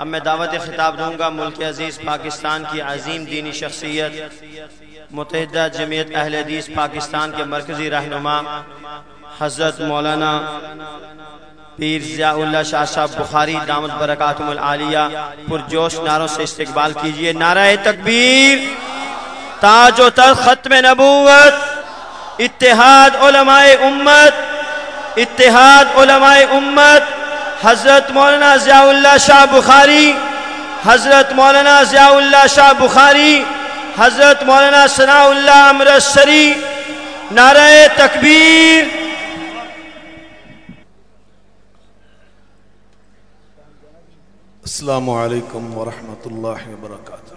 اب میں دعوت خطاب دوں گا ملک عزیز پاکستان کی عظیم دینی شخصیت متحدہ جمعیت اہل حدیث پاکستان کے مرکزی رہنما حضرت مولانا پیر ضیاء اللہ شاہ صاحب بخاری دامت برکاتہم العالیہ پرجوش نعروں سے استقبال کیجئے۔ نعرہ تکبیر، تاج و تخت ختم نبوت، اتحاد علماء امت، اتحاد علماء امت، حضرت مولانا ضیاء اللہ شاہ بخاری، حضرت مولانا ضیاء اللہ شاہ بخاری، حضرت مولانا ثناء اللہ امرتسری۔ نعرہ تکبیر۔ السلام علیکم ورحمۃ اللہ وبرکاتہ۔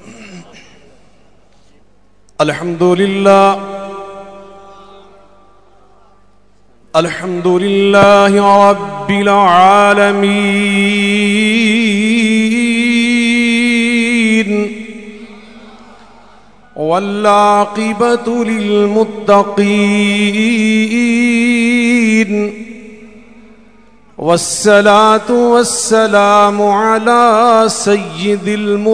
الحمد للہ رب العالمین والعاقبۃ للمتقین والصلاة والسلام على سید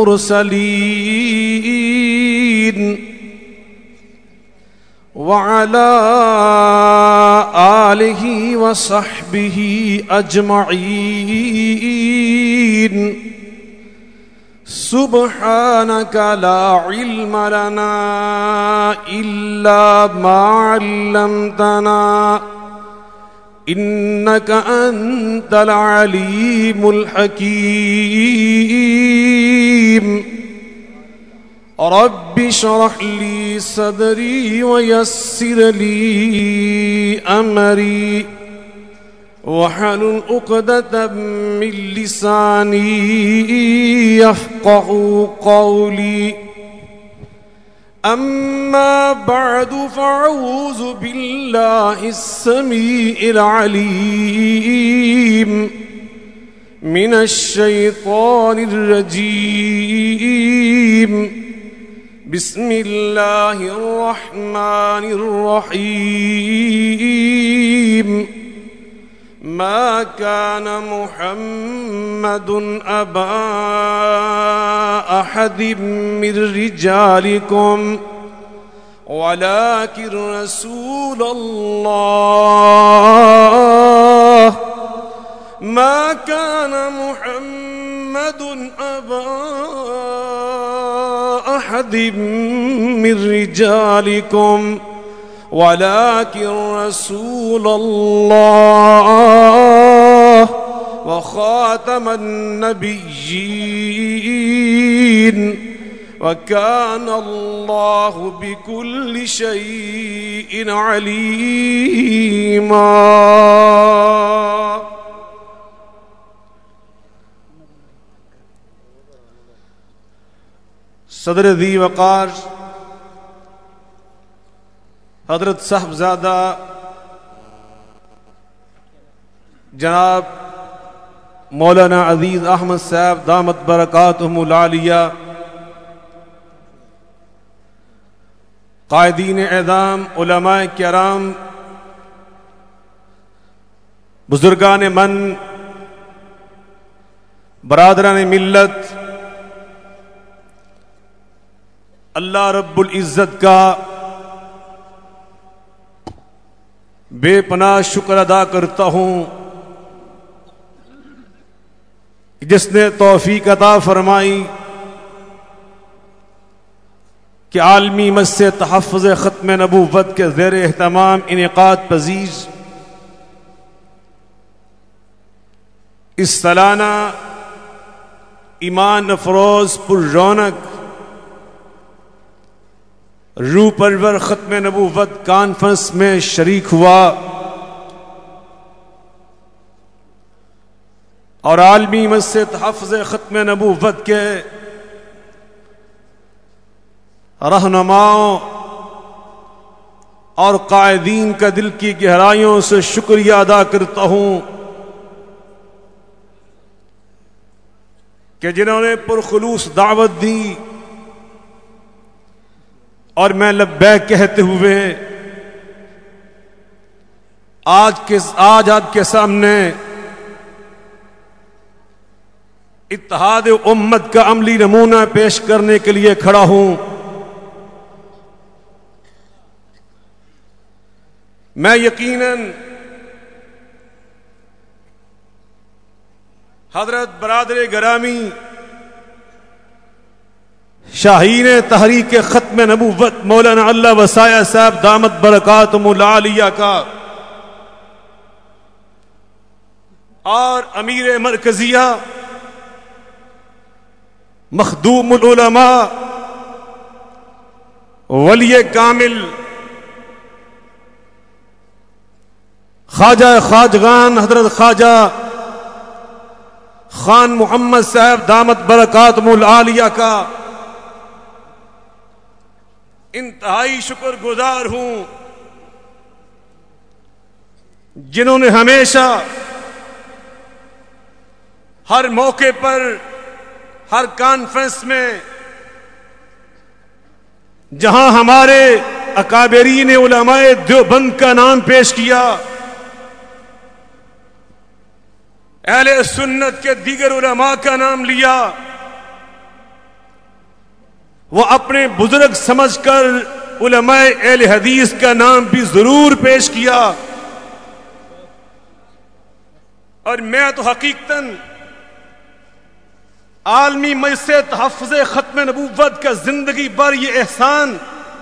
المرسلین وعلى آلہ وصحبہ اجمعین۔ سبحانک لا علم لنا الا ما علمتنا انك انت العليم الحكيم۔ رب اشرح لي صدري ويسر لي امري واحلل عقدة من لساني يفقهوا قولي۔ أما بعد فأعوذ بالله السميع العليم من الشيطان الرجيم۔ بسم الله الرحمن الرحيم۔ ما كان محمد أبا أحد من رجالكم ولكن رسول الله۔ ما كان محمد أبا أحد من رجالكم ولكن رسول الله وخاتم النبيين وكان الله بكل شيء عليما۔ صدر ذی وقار حضرت صاحبزادہ جناب مولانا عزیز احمد صاحب دامت برکاتہم العالیہ، قائدین اعظام، علماء کرام، بزرگان من، برادران ملت، اللہ رب العزت کا بے پناہ شکر ادا کرتا ہوں جس نے توفیق عطا فرمائی کہ عالمی مجلس تحفظ ختم نبوت کے زیر اہتمام انعقاد پذیر اس سالانہ ایمان افروز پر رونق روح پرور ختم نبوت کانفرنس میں شریک ہوا اور عالمی مجلس تحفظ ختم نبوت کے رہنماؤں اور قائدین کا دل کی گہرائیوں سے شکریہ ادا کرتا ہوں کہ جنہوں نے پرخلوص دعوت دی اور میں لبیک کہتے ہوئے آج آپ کے سامنے اتحاد امت کا عملی نمونہ پیش کرنے کے لیے کھڑا ہوں۔ میں یقیناً حضرت برادر گرامی شاہین تحریک ختم نبوت مولانا اللہ وسایہ صاحب دامت برکاتہم العالیہ کا اور امیر مرکزیہ مخدوم العلماء ولی کامل خواجہ خواجگان حضرت خواجہ خان محمد صاحب دامت برکاتہم العالیہ کا انتہائی شکر گزار ہوں، جنہوں نے ہمیشہ ہر موقع پر ہر کانفرنس میں جہاں ہمارے اکابرین علماء دیوبند کا نام پیش کیا، اہل سنت کے دیگر علماء کا نام لیا، وہ اپنے بزرگ سمجھ کر علماء اہل حدیث کا نام بھی ضرور پیش کیا۔ اور میں تو حقیقتاً عالمی مجلس تحفظ ختم نبوت کا زندگی بھر یہ احسان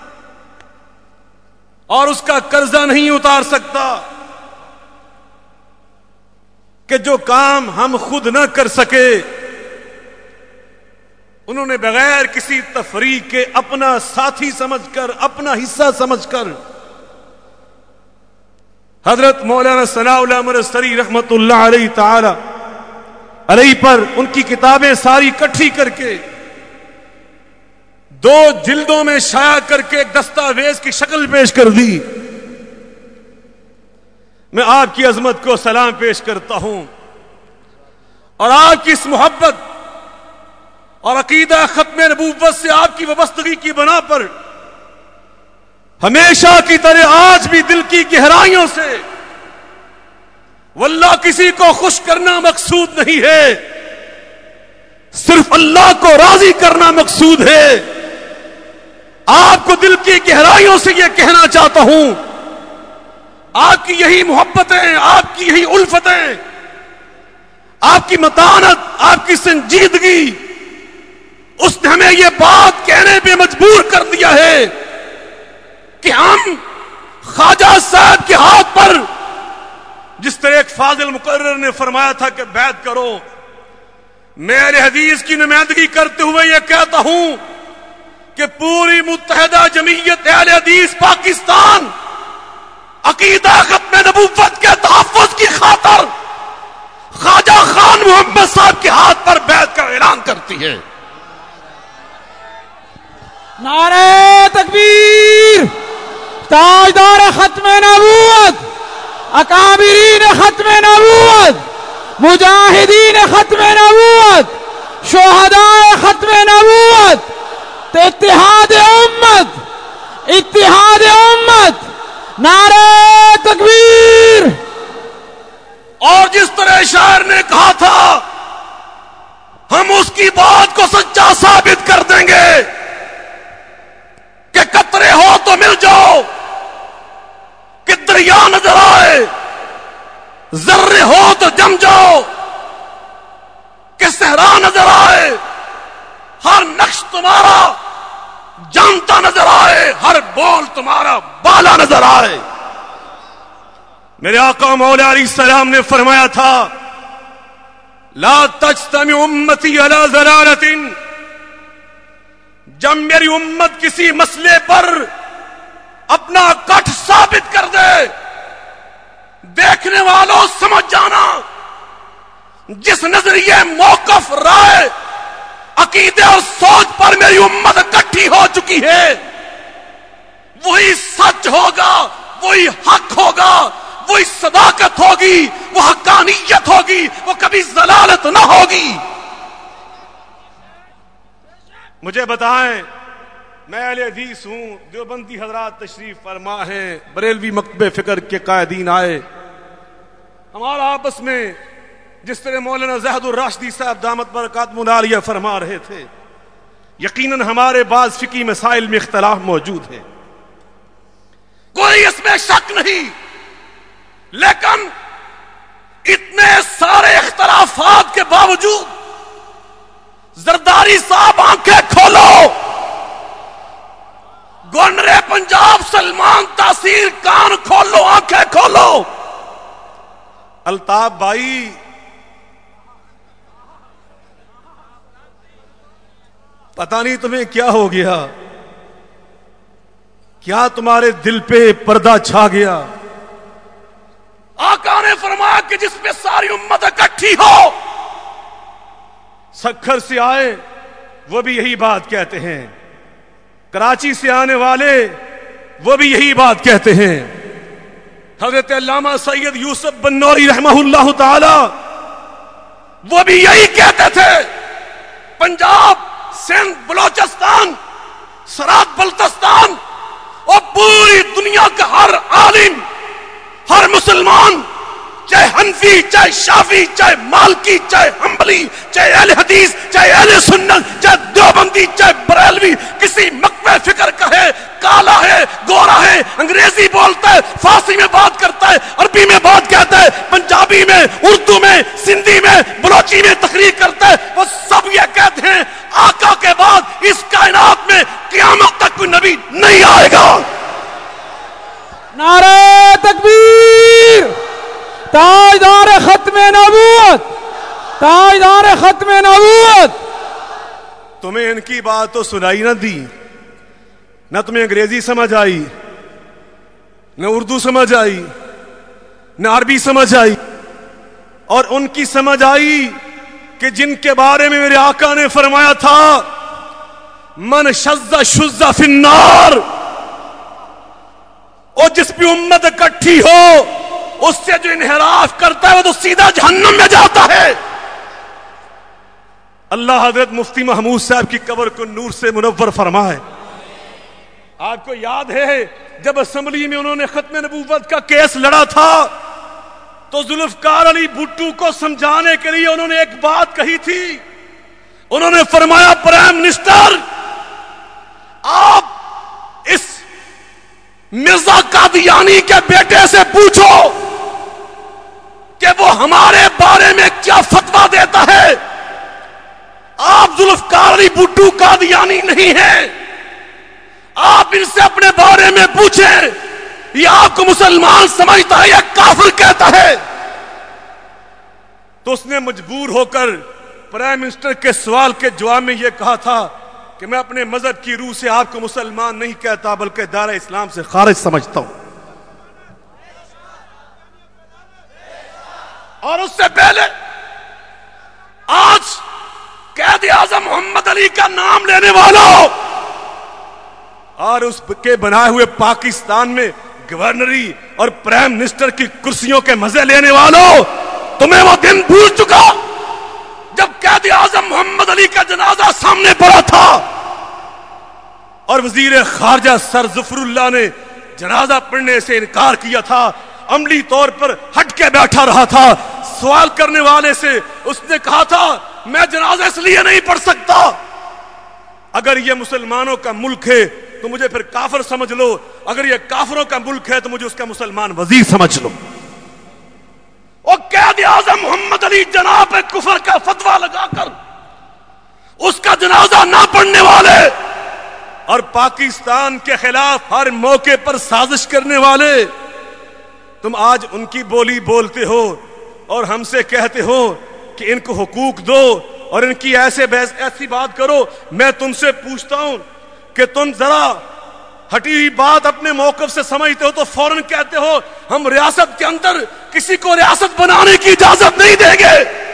اور اس کا قرضہ نہیں اتار سکتا کہ جو کام ہم خود نہ کر سکے انہوں نے بغیر کسی تفریق کے اپنا ساتھی سمجھ کر، اپنا حصہ سمجھ کر حضرت مولانا ثناء اللہ مرسری رحمت اللہ علیہ تعالی علیہ پر ان کی کتابیں ساری اکٹھی کر کے 2 جلدوں میں شائع کر کے ایک دستاویز کی شکل پیش کر دی۔ میں آپ کی عظمت کو سلام پیش کرتا ہوں اور آپ کی اس محبت اور عقیدہ ختم نبوت سے آپ کی وابستگی کی بنا پر ہمیشہ کی طرح آج بھی دل کی گہرائیوں سے واللہ کسی کو خوش کرنا مقصود نہیں ہے، صرف اللہ کو راضی کرنا مقصود ہے۔ آپ کو دل کی گہرائیوں سے یہ کہنا چاہتا ہوں، آپ کی یہی محبتیں، آپ کی یہی الفتیں، آپ کی متانت، آپ کی سنجیدگی، اس نے ہمیں یہ بات کہنے پہ مجبور کر دیا ہے کہ ہم خواجہ صاحب کے ہاتھ پر، جس طرح ایک فاضل مقرر نے فرمایا تھا کہ بیعت کرو، میں اہل حدیث کی نمائندگی کرتے ہوئے یہ کہتا ہوں کہ پوری متحدہ جمعیت اہل حدیث پاکستان عقیدہ ختم نبوت کے تحفظ کی خاطر خواجہ خان محمد صاحب کے ہاتھ پر بیعت کا اعلان کرتی ہے۔ نعرہ تکبیر، تاجدار ختم نبوت، اکابرین ختم نبوت، مجاہدین ختم نبوت، شہداء ختم نبوت، اتحاد امت، اتحاد امت، نعرہ تکبیر۔ اور جس طرح شاعر نے کہا تھا ہم اس کی بات کو سچا ثابت کر دیں گے کہ قطرے ہو تو مل جاؤ، کہ دریا نظر آئے، ذرے ہو تو جم جاؤ، کہ صحرا نظر آئے، ہر نقش تمہارا جانتا نظر آئے، ہر بول تمہارا بالا نظر آئے۔ میرے آقا مولا علیہ السلام نے فرمایا تھا لا تجتمع امتی علی ضلالۃ، جب میری امت کسی مسئلے پر اپنا کٹ ثابت کر دے، دیکھنے والوں سمجھ جانا جس نظریے، موقف، رائے، عقیدے اور سوچ پر میری امت اکٹھی ہو چکی ہے وہی سچ ہوگا، وہی حق ہوگا، وہی صداقت ہوگی، وہ حقانیت ہوگی، وہ کبھی ضلالت نہ ہوگی۔ مجھے بتائیں، میں اہل حدیث ہوں، دیوبندی حضرات تشریف فرما ہیں، بریلوی مکتب فکر کے قائدین آئے، ہمارا آپس میں جس طرح مولانا زاہد الراشدی صاحب دامت برکاتہم العالیہ فرما رہے تھے، یقیناً ہمارے بعض فقہی مسائل میں اختلاف موجود ہے، کوئی اس میں شک نہیں، لیکن اتنے سارے اختلافات کے باوجود زرداری صاحب آنکھیں کھولو، گورنر پنجاب سلمان تحصیل کان کھولو، آنکھیں کھولو، الطاف بھائی پتہ نہیں تمہیں کیا ہو گیا، کیا تمہارے دل پہ پردہ چھا گیا؟ آقا نے فرمایا کہ جس پہ ساری امت اکٹھی ہو، سکھر سے آئے وہ بھی یہی بات کہتے ہیں، کراچی سے آنے والے وہ بھی یہی بات کہتے ہیں، حضرت علامہ سید یوسف بنوری رحمہ اللہ تعالی وہ بھی یہی کہتے تھے، پنجاب، سندھ، بلوچستان، سرحد بلتستان اور پوری دنیا کا ہر عالم، ہر مسلمان، چاہے حنفی، چاہے شافعی، چاہے مالکی، چاہے حنبلی، چاہے اہل حدیث، چاہے اہل سنت، چاہے دیوبندی، چاہے بریلوی، کسی مکتب فکر کا ہے، کالا ہے، گورا ہے، انگریزی بولتا ہے، فارسی میں بات کرتا ہے، عربی میں بات کہتا ہے، پنجابی میں، اردو میں، سندھی میں، بلوچی میں تقریر کرتا ہے، وہ سب یہ کہتے ہیں آقا کے بعد اس کائنات میں قیامت تک کوئی نبی نہیں آئے گا۔ نعرہ تکبیر، تاجدار ختم نبوت، تاجدار ختم نبوت۔ تمہیں ان کی بات تو سنائی نہ دی، نہ تمہیں انگریزی سمجھ آئی، نہ اردو سمجھ آئی، نہ عربی سمجھ آئی، اور ان کی سمجھ آئی کہ جن کے بارے میں میرے آقا نے فرمایا تھا من شذ شذ فی النار، اور جس پہ امت اکٹھی ہو اس سے جو انحراف کرتا ہے وہ تو سیدھا جہنم میں جاتا ہے۔ اللہ حضرت مفتی محمود صاحب کی قبر کو نور سے منور فرمائے۔ آپ کو یاد ہے جب اسمبلی میں انہوں نے ختم نبوت کا کیس لڑا تھا تو ذوالفقار علی بھٹو کو سمجھانے کے لیے انہوں نے ایک بات کہی تھی، انہوں نے فرمایا پرائم منسٹر آپ اس مرزا قادیانی کے بیٹے سے پوچھو کہ وہ ہمارے بارے میں کیا فتویٰ دیتا ہے، آپ ذوالفقار علی بھٹو قادیانی نہیں ہیں، آپ ان سے اپنے بارے میں پوچھیں، یہ آپ کو مسلمان سمجھتا ہے یا کافر کہتا ہے؟ تو اس نے مجبور ہو کر پرائم منسٹر کے سوال کے جواب میں یہ کہا تھا کہ میں اپنے مذہب کی روح سے آپ کو مسلمان نہیں کہتا بلکہ دائرہ اسلام سے خارج سمجھتا ہوں۔ اور اس سے پہلے آج قائد اعظم محمد علی کا نام لینے والوں اور اس کے بنائے ہوئے پاکستان میں گورنری اور پرائم منسٹر کی کرسیوں کے مزے لینے والوں، تمہیں وہ دن بھول چکا جب قائد اعظم محمد علی کا جنازہ سامنے پڑا تھا اور وزیر خارجہ سر ظفر اللہ نے جنازہ پڑھنے سے انکار کیا تھا، عملی طور پر ہٹ کے بیٹھا رہا تھا، سوال کرنے والے سے اس نے کہا تھا میں جنازہ اس لیے نہیں پڑھ سکتا، اگر یہ مسلمانوں کا ملک ہے تو مجھے پھر کافر سمجھ لو، اگر یہ کافروں کا ملک ہے تو مجھے اس کا مسلمان وزیر سمجھ لو۔ اور قائد اعظم محمد علی جناب کفر کا فتویٰ لگا کر اس کا جنازہ نہ پڑھنے والے اور پاکستان کے خلاف ہر موقع پر سازش کرنے والے، تم آج ان کی بولی بولتے ہو اور ہم سے کہتے ہو کہ ان کو حقوق دو اور ان کی ایسی بات کرو۔ میں تم سے پوچھتا ہوں کہ تم ذرا ہٹی ہوئی بات اپنے موقف سے سمجھتے ہو تو فوراً کہتے ہو ہم ریاست کے اندر کسی کو ریاست بنانے کی اجازت نہیں دیں گے،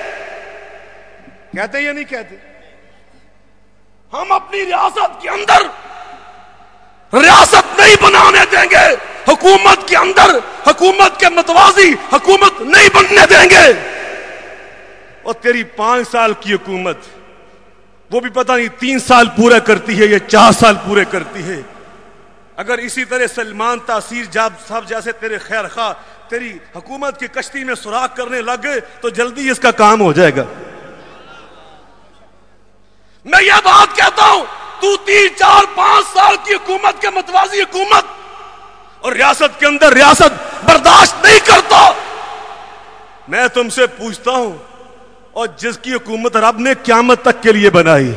کہتے یا نہیں کہتے؟ ہم اپنی ریاست کے اندر ریاست نہیں بنانے دیں گے، حکومت کے اندر حکومت کے متوازی حکومت نہیں بننے دیں گے۔ اور تیری 5 سال کی حکومت وہ بھی پتہ نہیں 3 سال پورا کرتی ہے یا 4 سال پورے کرتی ہے، اگر اسی طرح سلمان تاثیر صاحب جیسے تیرے خیر خواہ تیری حکومت کی کشتی میں سوراخ کرنے لگ گئے تو جلدی اس کا کام ہو جائے گا. میں یہ بات کہتا ہوں، تو 3 4 5 سال کی حکومت کے متوازی حکومت اور ریاست کے اندر ریاست برداشت نہیں کرتا. میں تم سے پوچھتا ہوں، اور جس کی حکومت رب نے قیامت تک کے لیے بنائی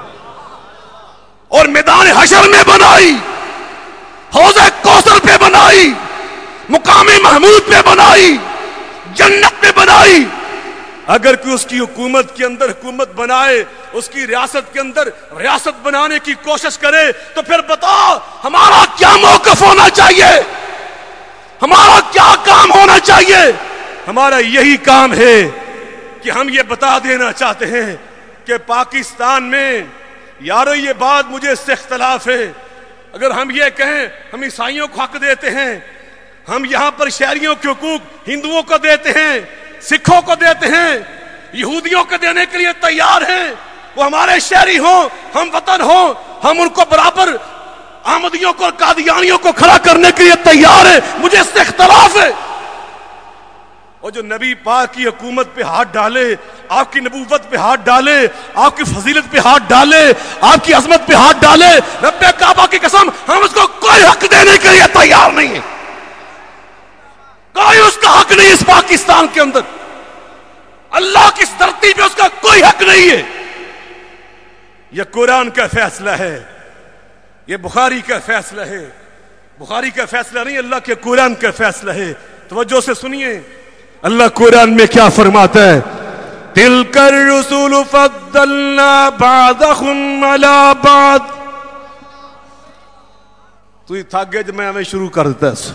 اور میدان حشر میں بنائی، حوض کوثر پہ بنائی، مقام محمود پہ بنائی، جنت پہ بنائی، اگر کوئی اس کی حکومت کے اندر حکومت بنائے، اس کی ریاست کے اندر ریاست بنانے کی کوشش کرے، تو پھر بتاؤ ہمارا کیا موقف ہونا چاہیے، ہمارا کیا کام ہونا چاہیے؟ ہمارا یہی کام ہے کہ ہم یہ بتا دینا چاہتے ہیں کہ پاکستان میں یارو یہ بات مجھے اس سے اختلاف ہے، اگر ہم یہ کہیں ہم عیسائیوں کو حق دیتے ہیں، ہم یہاں پر شہریوں کے حقوق ہندوؤں کو دیتے ہیں، سکھوں کو دیتے ہیں، یہودیوں کو دینے کے لیے تیار ہیں، وہ ہمارے شہری ہوں، ہم وطن ہوں، ہم ان کو برابر احمدیوں کو اور قادیانیوں کو کھڑا کرنے کے لیے تیار ہیں، مجھے اس سے اختلاف ہے. اور جو نبی پاک کی حکومت پہ ہاتھ ڈالے، آپ کی نبوت پہ ہاتھ ڈالے، آپ کی فضیلت پہ ہاتھ ڈالے، آپ کی عظمت پہ ہاتھ ڈالے، رب کعبہ کی قسم ہم اس کو کوئی حق دینے کے لیے تیار نہیں ہیں. کوئی اس کا حق نہیں اس پاکستان کے اندر، اللہ کی اس دھرتی پہ اس کا کوئی حق نہیں ہے. یہ قرآن کا فیصلہ ہے، یہ بخاری کا فیصلہ ہے، بخاری کا فیصلہ نہیں، اللہ کے قرآن کا فیصلہ ہے. توجہ سے سنیے اللہ قرآن میں کیا فرماتا ہے. تلک الرسول فضلنا بعضهم على بعض. تو یہ تھک گئے جب میں ہمیں شروع کر دیتا ہے.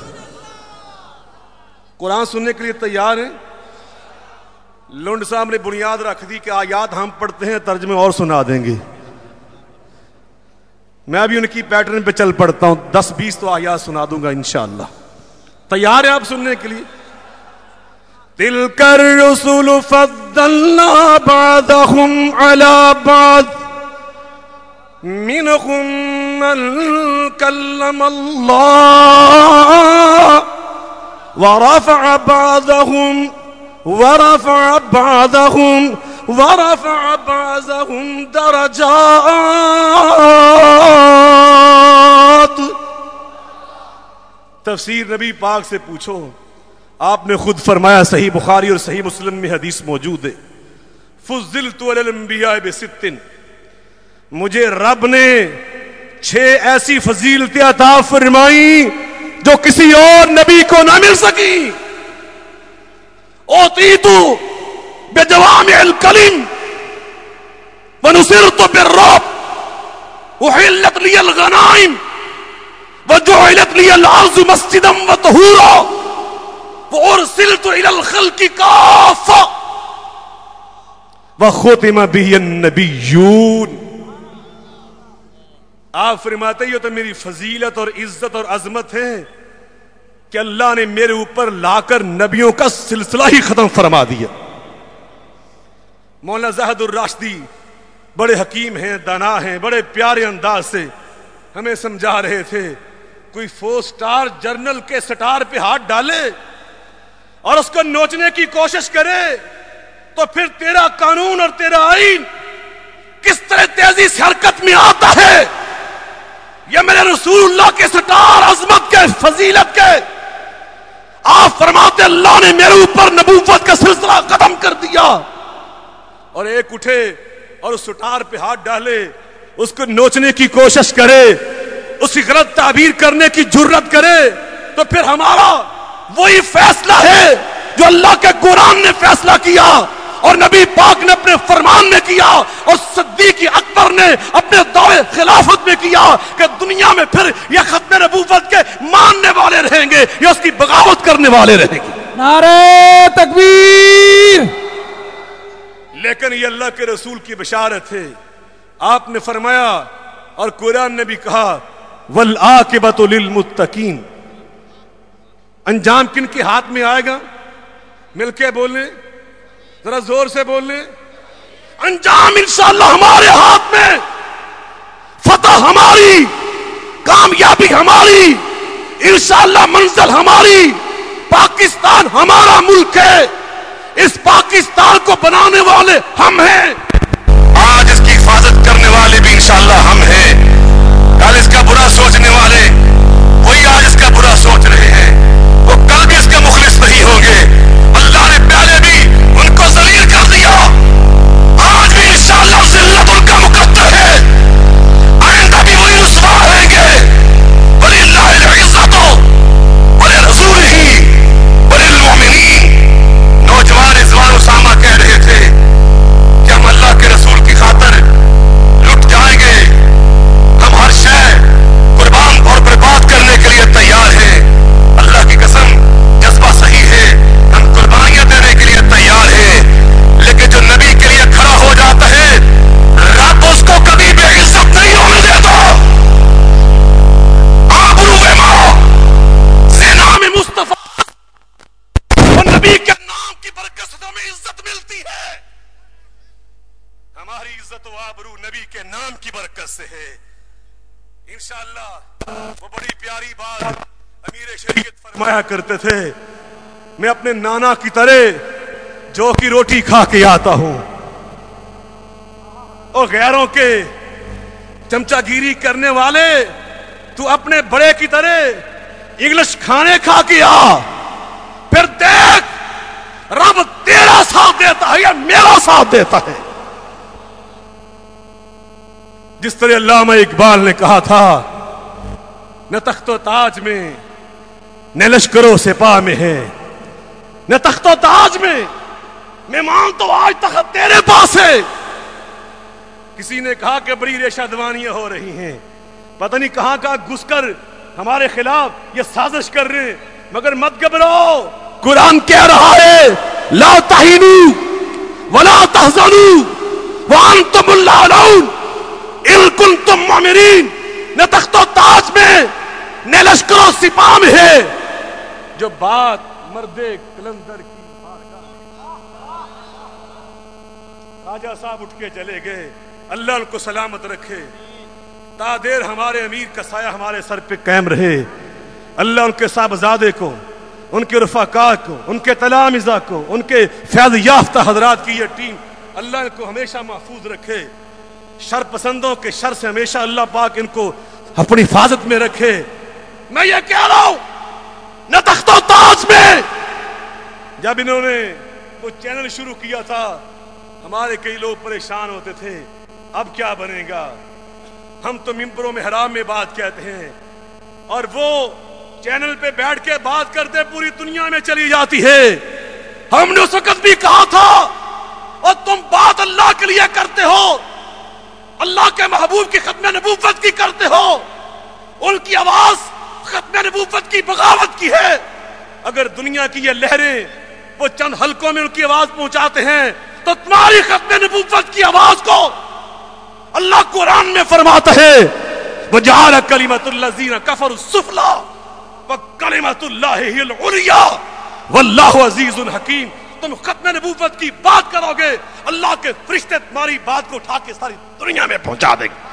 قرآن سننے کے لیے تیار ہیں؟ لنڈ صاحب نے بنیاد رکھ دی کہ آیات ہم پڑھتے ہیں ترجمے اور سنا دیں گے. میں بھی ان کی پیٹرن پہ چل پڑتا ہوں، 10 20 تو آیات سنا دوں گا انشاءاللہ. تیار ہیں آپ سننے کے لیے؟ تلک الرسل فضلنا بعضهم على بعض منهم من كلم الله ورفع بعضهم درجات. تفسیر نبی پاک سے پوچھو، آپ نے خود فرمایا، صحیح بخاری اور صحیح مسلم میں حدیث موجود ہے، فضلت علی الانبیاء بست، مجھے رب نے 6 ایسی فضیلتیں عطا فرمائیں جو کسی اور نبی کو نہ مل سکی. اوتیت بجوامع الکلم ونصرت بالرعب احلت لی الغنائم وجعلت لی الارض مسجدا وطہورا وارسلت الى الخلق کافہ وختم به النبیون. آپ فرماتے ہی تو میری فضیلت اور عزت اور عظمت ہے کہ اللہ نے میرے اوپر لا کر نبیوں کا سلسلہ ہی ختم فرما دیا. مولانا زاہد الراشدی بڑے حکیم ہیں، دانا ہیں، بڑے پیارے انداز سے ہمیں سمجھا رہے تھے، کوئی 4 سٹار جرنل کے سٹار پہ ہاتھ ڈالے اور اس کو نوچنے کی کوشش کرے تو پھر تیرا قانون اور تیرا آئین کس طرح تیزی سے حرکت میں آتا ہے. یہ میرے رسول اللہ کے سٹار عظمت کے فضیلت کے، آپ فرماتے اللہ نے میرے اوپر نبوت کا سلسلہ ختم کر دیا. اور ایک اٹھے اور اس سٹار پہ ہاتھ ڈالے، اس کو نوچنے کی کوشش کرے، اس کی غلط تعبیر کرنے کی جرت کرے، تو پھر ہمارا وہی فیصلہ ہے جو اللہ کے قرآن نے فیصلہ کیا اور نبی پاک نے اپنے فرمان میں کیا اور صدیق اکبر نے اپنے دور خلافت میں کیا کہ دنیا میں پھر یہ ختم نبوت کے ماننے والے رہیں گے یا اس کی بغاوت کرنے والے رہیں گے. نعرہ تکبیر. لیکن یہ اللہ کے رسول کی بشارت ہے. آپ نے فرمایا اور قرآن نے بھی کہا والعاقبۃ للمتقین. انجام کن کے ہاتھ میں آئے گا؟ مل کے بولیں، ذرا زور سے بولیں. انجام انشاءاللہ ہمارے ہاتھ میں، فتح ہماری، کامیابی ہماری، انشاءاللہ منزل ہماری، پاکستان ہمارا ملک ہے، اس پاکستان کو بنانے والے ہم ہیں، آج اس کی حفاظت کرنے والے بھی انشاءاللہ ہم ہیں، کل اس کا برا سوچنے والے وہی آج اس کا برا سوچ رہے ہیں، وہ کل بھی اس کے مخلص نہیں ہوں گے، اللہ نے پہلے بھی ان کو ذلیل کر دیا، آج بھی انشاءاللہ ذلت ان کا مقدر ہے، آئندہ بھی وہی رسوا رہیں گے، وَلِلَّهِ الْعِزَّةُ وَلِرَسُولِهِ وَلِلْمُؤْمِنِينَ۔ نوجوان اذوان اسامہ کہہ رہے تھے کہ ہم اللہ کے رسول کی خاطر لٹ جائیں گے، ہم ہر شے قربان اور برباد کرنے کے لیے تیار ہیں، اللہ کی قسم جذبہ صحیح ہے، ہم قربانیاں دینے کے لیے تیار ہیں، لیکن جو نبی کے لیے کھڑا ہو جاتا ہے رب اس کو کبھی بے عزت نہیں ہونے دیتا۔ آبرو ماں زینام مصطفیٰ اور نبی کے نام کی برکت سے ہمیں عزت ملتی ہے، ہماری عزت و آبرو نبی کے نام کی برکت سے ہے، انشاءاللہ۔ وہ بڑی پیاری بات امیر شریعت فرمایا کرتے تھے، میں اپنے نانا کی طرح جو کی روٹی کھا کے آتا ہوں، اور غیروں کے چمچہ گیری کرنے والے تو اپنے بڑے کی طرح انگلش کھانے کھا کے آ، پھر دیکھ رب تیرا ساتھ دیتا ہے یا میرا ساتھ دیتا ہے۔ جس طرح علامہ اقبال نے کہا تھا، نہ تخت و تاج میں نہ لشکر و سپاہ میں ہے، نہ تخت و تاج میں، مہمان تو آج تخت تیرے پاس ہے۔ کسی نے کہا کہ بڑی ریشہ دوانیاں ہو رہی ہیں، پتہ نہیں کہاں کہاں گھس کر ہمارے خلاف یہ سازش کر رہے ہیں، مگر مت گھبراؤ، قرآن کہہ رہا ہے لا تہینوا ولا تحزنوا وانتم الاعلون ان کنتم مؤمنین۔ نہ تخت و تاج میں نہ لشکر و سپاہ میں ہے، جو بات مرد کلندر کی خواجہ صاحب اٹھ کے چلے گئے، اللہ ان کو سلامت رکھے، تا دیر ہمارے امیر کا سایہ ہمارے سر پہ قائم رہے، اللہ ان کے صاحبزادے کو، ان کے رفقا کو، ان کے تلامذہ کو، ان کے فیض یافتہ حضرات کی یہ ٹیم، اللہ ان کو ہمیشہ محفوظ رکھے، شر پسندوں کے شر سے ہمیشہ اللہ پاک ان کو اپنی حفاظت میں رکھے۔ میں یہ کہہ رہا ہوں، نہ تخت و تاج میں، جب انہوں نے وہ چینل شروع کیا تھا ہمارے کئی لوگ پریشان ہوتے تھے، اب کیا بنے گا، ہم تو ممبروں میں حرام میں بات کہتے ہیں، اور وہ چینل پہ بیٹھ کے بات کرتے پوری دنیا میں چلی جاتی ہے۔ ہم نے اس وقت بھی کہا تھا، اور تم بات اللہ کے لیے کرتے ہو، اللہ کے محبوب کی ختم نبوت کی کرتے ہو، ان کی آواز ختم نبوت کی بغاوت کی ہے، اگر دنیا کی یہ لہریں وہ چند حلقوں میں ان کی آواز پہنچاتے ہیں تو تمہاری ختم نبوت کی آواز کو اللہ قرآن میں فرماتا ہے وَجَعَلَ كَلِمَةُ الَّذِينَ كَفَرُوا السُّفْلَىٰ وَكَلِمَةُ اللَّهِ هِيَ الْعُلْيَا وَاللَّهُ عَزِيزٌ حَكِيمٌ۔ تم ختم نبوت کی بات کرو گے، اللہ کے فرشتے تمہاری بات کو اٹھا کے ساری دنیا میں پہنچا دیں گے۔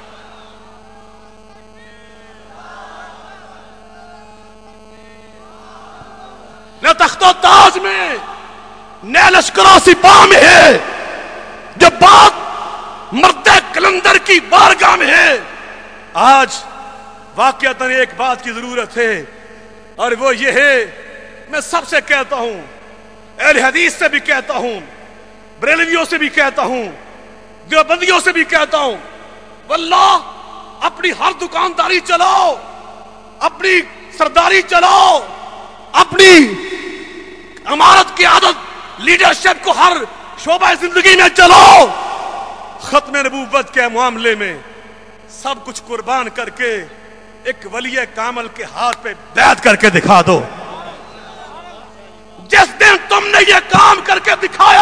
نہ تخت و تاج میں نہ لشکر و سپاہ میں ہے، جب بات مرد کلندر کی بارگاہ میں ہے۔ آج واقعتاً ایک بات کی ضرورت ہے، اور وہ یہ ہے، میں سب سے کہتا ہوں، اہل حدیث سے بھی کہتا ہوں، بریلویوں سے بھی کہتا ہوں، دیوبندیوں سے بھی کہتا ہوں، واللہ اپنی ہر دکانداری چلاؤ، اپنی سرداری چلاؤ، اپنی امارت کی عادت لیڈرشپ کو ہر شعبہ زندگی میں چلاؤ، ختم نبوت کے معاملے میں سب کچھ قربان کر کے ایک ولی کامل کے ہاتھ پہ بیعت کر کے دکھا دو۔ جس دن تم نے یہ کام کر کے دکھایا،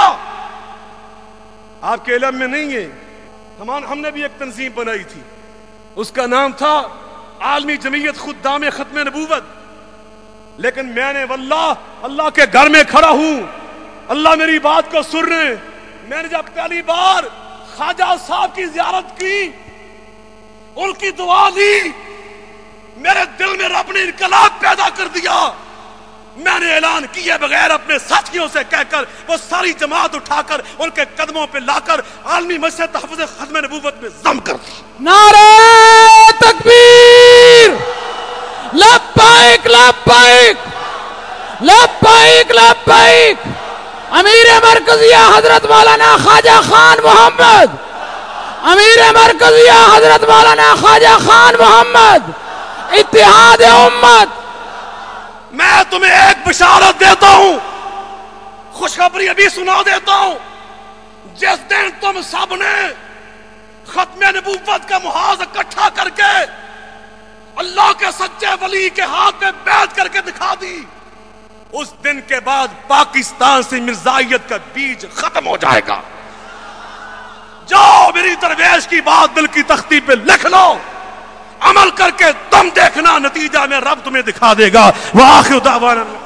آپ کے علم میں نہیں ہے، ہم نے بھی ایک تنظیم بنائی تھی، اس کا نام تھا عالمی جمعیت خدام ختم نبوت، لیکن میں نے واللہ اللہ کے گھر میں کھڑا ہوں، اللہ میری بات کو سن رہے، میں نے جب پہلی بار خواجہ صاحب کی زیارت کی، ان کی دعا لی، میرے دل میں رب نے انقلاب پیدا کر دیا. میں نے اعلان کیے بغیر اپنے ساتھیوں سے کہہ کر وہ ساری جماعت اٹھا کر ان کے قدموں پہ لا کر عالمی مسجد تحفظ ختم نبوت میں ضم کر دی. نعرہ تکبیر، لبیک لبیک لبیک لبیک. امیر مرکزیہ حضرت مولانا خواجہ خان محمد، امیر مرکزیہ حضرت مولانا خواجہ خان محمد، اتحاد امت. میں تمہیں ایک بشارت دیتا ہوں، خوشخبری ابھی سنا دیتا ہوں. جس دن تم سب نے ختم نبوت کا محاذ اکٹھا کر کے اللہ کے سچے ولی کے ہاتھ میں بیعت کر کے دکھا دی، اس دن کے بعد پاکستان سے مرزائیت کا بیج ختم ہو جائے گا. جاؤ میری درویش کی بات دل کی تختی پہ لکھ لو، عمل کر کے تم دیکھنا نتیجہ میں رب تمہیں دکھا دے گا. وآخر دعوانا